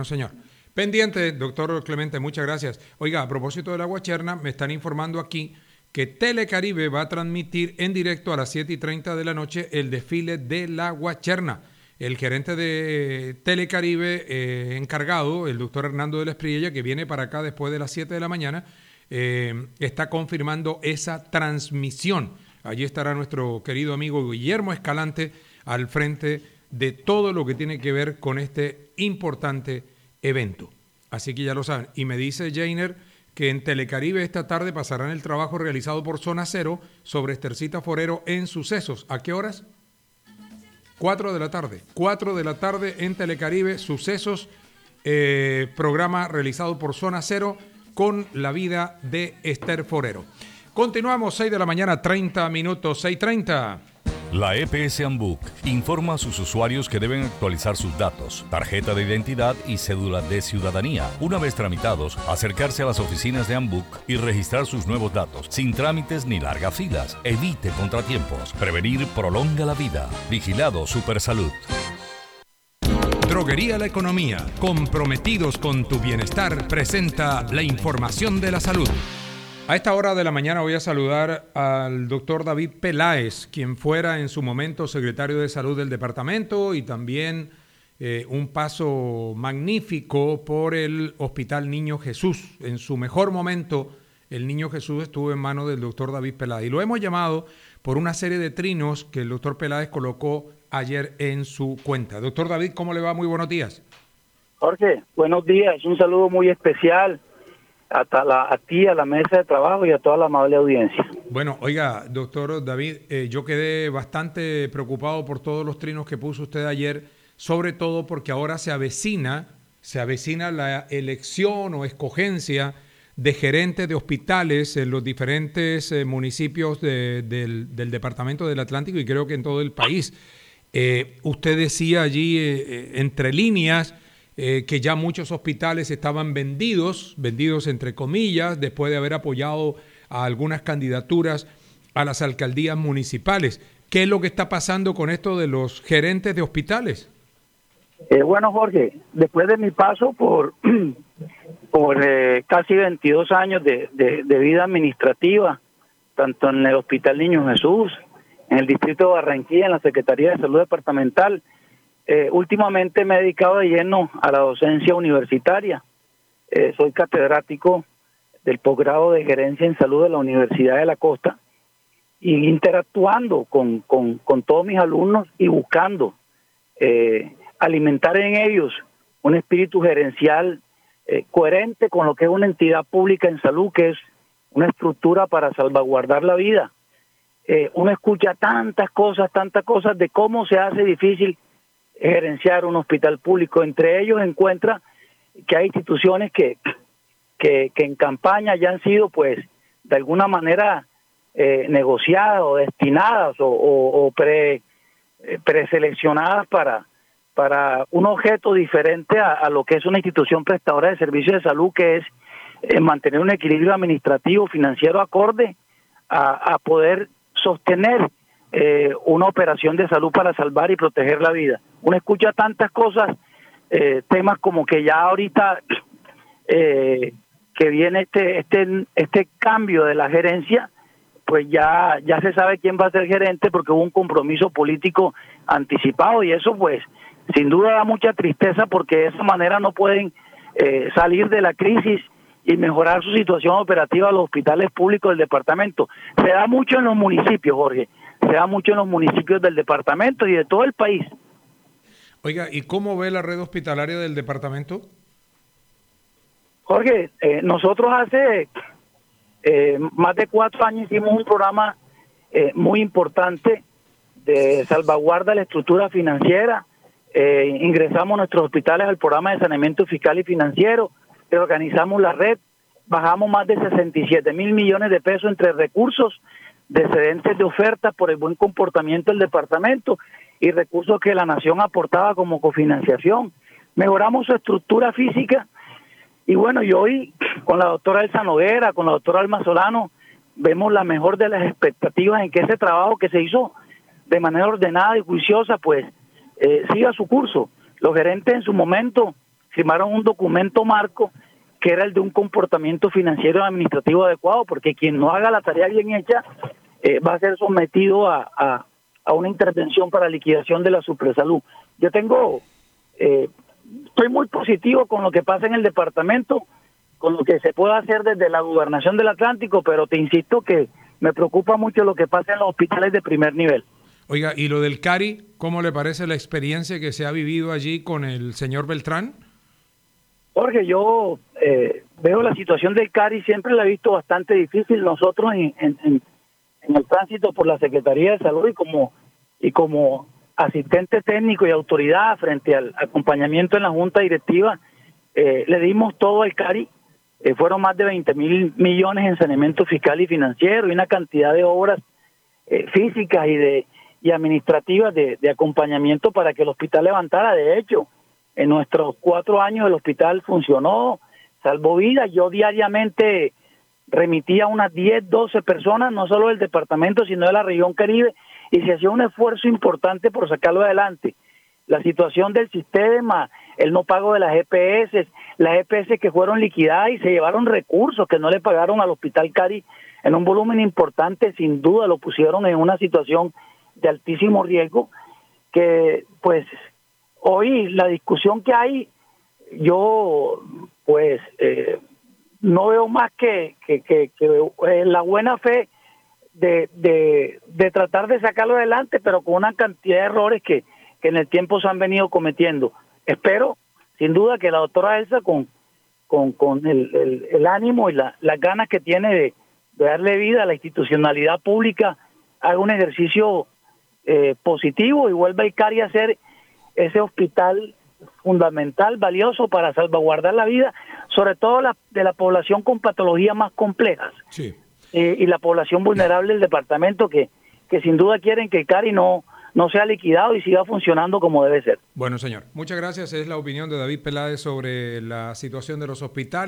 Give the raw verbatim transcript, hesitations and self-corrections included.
Señor. Pendiente, doctor Clemente, muchas gracias. Oiga, a propósito de la Guacherna, me están informando aquí que Telecaribe va a transmitir en directo a las siete y treinta de la noche el desfile de la Guacherna. El gerente de Telecaribe eh, encargado, el doctor Hernando de la Espriella, que viene para acá después de las siete de la mañana, eh, está confirmando esa transmisión. Allí estará nuestro querido amigo Guillermo Escalante al frente de todo lo que tiene que ver con este importante evento. Así que ya lo saben. Y me dice Jainer que en Telecaribe esta tarde pasarán el trabajo realizado por Zona Cero sobre Estercita Forero en Sucesos. ¿A qué horas? Cuatro de la tarde. Cuatro de la tarde en Telecaribe, Sucesos, eh, programa realizado por Zona Cero con la vida de Ester Forero. Continuamos, seis de la mañana, treinta minutos, seis treinta. La E P S Ambuc informa a sus usuarios que deben actualizar sus datos, tarjeta de identidad y cédula de ciudadanía. Una vez tramitados, acercarse a las oficinas de Ambuc y registrar sus nuevos datos, sin trámites ni largas filas. Evite contratiempos. Prevenir prolonga la vida. Vigilado Supersalud. Droguería La Economía, comprometidos con tu bienestar, presenta la información de la salud. A esta hora de la mañana voy a saludar al doctor David Peláez, quien fuera en su momento secretario de Salud del departamento y también eh, un paso magnífico por el Hospital Niño Jesús. En su mejor momento, el Niño Jesús estuvo en manos del doctor David Peláez. Y lo hemos llamado por una serie de trinos que el doctor Peláez colocó ayer en su cuenta. Doctor David, ¿cómo le va? Muy buenos días. Jorge, buenos días. Un saludo muy especial A, la, a ti, a la mesa de trabajo y a toda la amable audiencia. Bueno, oiga, doctor David, eh, yo quedé bastante preocupado por todos los trinos que puso usted ayer, sobre todo porque ahora se avecina, se avecina la elección o escogencia de gerentes de hospitales en los diferentes eh, municipios de, del, del departamento del Atlántico y creo que en todo el país. Eh, usted decía allí, eh, entre líneas, Eh, que ya muchos hospitales estaban vendidos, vendidos entre comillas, después de haber apoyado a algunas candidaturas a las alcaldías municipales. ¿Qué es lo que está pasando con esto de los gerentes de hospitales? Eh, bueno, Jorge, después de mi paso por, por eh, casi veintidós años de, de, de vida administrativa, tanto en el Hospital Niño Jesús, en el Distrito de Barranquilla, en la Secretaría de Salud Departamental, Eh, últimamente me he dedicado de lleno a la docencia universitaria. Eh, soy catedrático del posgrado de Gerencia en Salud de la Universidad de la Costa y interactuando con, con, con todos mis alumnos y buscando eh, alimentar en ellos un espíritu gerencial eh, coherente con lo que es una entidad pública en salud, que es una estructura para salvaguardar la vida. Eh, uno escucha tantas cosas, tantas cosas de cómo se hace difícil gerenciar un hospital público. Entre ellos encuentra que hay instituciones que, que, que en campaña ya han sido, pues, de alguna manera eh, negociadas o destinadas o, o, o pre, eh, preseleccionadas para, para un objeto diferente a, a lo que es una institución prestadora de servicios de salud, que es eh, mantener un equilibrio administrativo financiero acorde a, a poder sostener Eh, una operación de salud para salvar y proteger la vida. Uno escucha tantas cosas, eh, temas como que ya ahorita eh, que viene este este este cambio de la gerencia, pues ya ya se sabe quién va a ser gerente porque hubo un compromiso político anticipado y eso pues sin duda da mucha tristeza porque de esa manera no pueden eh, salir de la crisis y mejorar su situación operativa a los hospitales públicos del departamento. Se da mucho en los municipios, Jorge. Se da mucho en los municipios del departamento y de todo el país. Oiga, ¿y cómo ve la red hospitalaria del departamento? Jorge, eh, nosotros hace eh, más de cuatro años hicimos un programa eh, muy importante de salvaguarda de la estructura financiera. Eh, ingresamos nuestros hospitales al programa de saneamiento fiscal y financiero, reorganizamos la red, bajamos más de sesenta y siete mil millones de pesos entre recursos de excedentes de ofertas por el buen comportamiento del departamento y recursos que la nación aportaba como cofinanciación. Mejoramos su estructura física y bueno, y hoy con la doctora Elsa Noguera, con la doctora Alma Solano, vemos la mejor de las expectativas en que ese trabajo que se hizo de manera ordenada y juiciosa, pues eh, siga su curso. Los gerentes en su momento firmaron un documento marco que era el de un comportamiento financiero y administrativo adecuado, porque quien no haga la tarea bien hecha eh, va a ser sometido a, a, a una intervención para liquidación de la Supresalud. Yo tengo, eh, estoy muy positivo con lo que pasa en el departamento, con lo que se puede hacer desde la Gobernación del Atlántico, pero te insisto que me preocupa mucho lo que pasa en los hospitales de primer nivel. Oiga, ¿y lo del Cari, cómo le parece la experiencia que se ha vivido allí con el señor Beltrán? Jorge, yo eh, veo la situación del Cari, siempre la he visto bastante difícil. Nosotros en, en, en, en el tránsito por la Secretaría de Salud y como, y como asistente técnico y autoridad frente al acompañamiento en la Junta Directiva, eh, le dimos todo al Cari. Eh, fueron más de veinte mil millones en saneamiento fiscal y financiero y una cantidad de obras eh, físicas y de y administrativas de, de acompañamiento para que el hospital levantara. De hecho, en nuestros cuatro años el hospital funcionó, salvó vidas. Yo diariamente remitía unas diez, doce personas, no solo del departamento, sino de la región Caribe, y se hacía un esfuerzo importante por sacarlo adelante. La situación del sistema, el no pago de las E P S, las E P S que fueron liquidadas y se llevaron recursos que no le pagaron al Hospital Cari en un volumen importante, sin duda lo pusieron en una situación de altísimo riesgo, que pues hoy la discusión que hay, yo pues eh, no veo más que, que, que, que eh, la buena fe de, de, de tratar de sacarlo adelante, pero con una cantidad de errores que, que en el tiempo se han venido cometiendo. Espero, sin duda, que la doctora Elsa, con, con, con el, el, el ánimo y la, las ganas que tiene de, de darle vida a la institucionalidad pública, haga un ejercicio eh, positivo y vuelva el Cari a ser ese hospital fundamental, valioso para salvaguardar la vida, sobre todo la, de la población con patologías más complejas. Sí. Eh, y la población vulnerable del departamento que, que sin duda quieren que el Cari no, no sea liquidado y siga funcionando como debe ser. Bueno, señor, muchas gracias. Es la opinión de David Peláez sobre la situación de los hospitales.